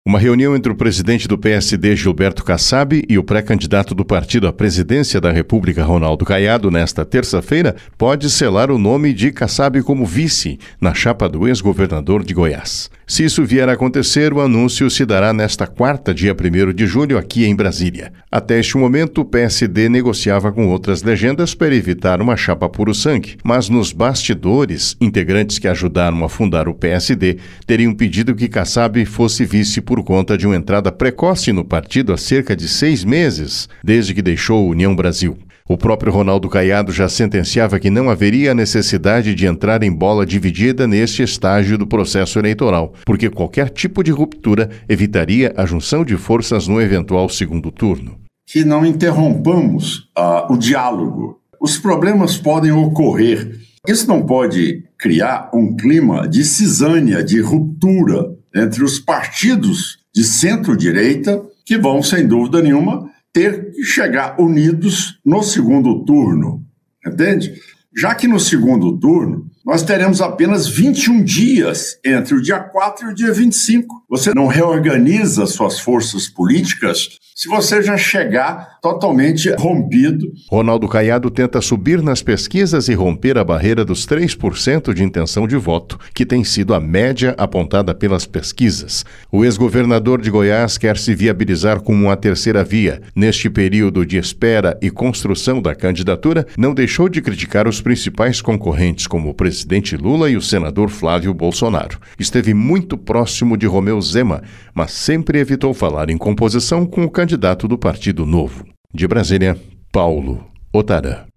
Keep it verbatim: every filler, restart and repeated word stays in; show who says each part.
Speaker 1: Uma reunião entre o presidente do P S D, Gilberto Kassab, e o pré-candidato do partido à presidência da República, Ronaldo Caiado, nesta terça-feira, pode selar o nome de Kassab como vice na chapa do ex-governador de Goiás. Se isso vier a acontecer, o anúncio se dará nesta quarta, dia primeiro de julho, aqui em Brasília. Até este momento, o P S D negociava com outras legendas para evitar uma chapa puro-sangue, mas nos bastidores, integrantes que ajudaram a fundar o P S D teriam pedido que Kassab fosse vice por conta de uma entrada precoce no partido há cerca de seis meses, desde que deixou a União Brasil. O próprio Ronaldo Caiado já sentenciava que não haveria necessidade de entrar em bola dividida neste estágio do processo eleitoral, porque qualquer tipo de ruptura evitaria a junção de forças no eventual segundo turno.
Speaker 2: Que não interrompamos uh, o diálogo. Os problemas podem ocorrer. Isso não pode criar um clima de cisânia, de ruptura entre os partidos de centro-direita, que vão, sem dúvida nenhuma, ter que chegar unidos no segundo turno, entende? Já que no segundo turno, nós teremos apenas vinte e um dias entre o dia quatro e o dia vinte e cinco. Você não reorganiza suas forças políticas se você já chegar totalmente rompido.
Speaker 1: Ronaldo Caiado tenta subir nas pesquisas e romper a barreira dos três por cento de intenção de voto, que tem sido a média apontada pelas pesquisas. O ex-governador de Goiás quer se viabilizar como uma terceira via. Neste período de espera e construção da candidatura, não deixou de criticar os principais concorrentes, como o presidente Lula e o senador Flávio Bolsonaro. Esteve muito próximo de Romeu Zema, mas sempre evitou falar em composição com o candidato do Partido Novo. De Brasília, Paulo Otarã.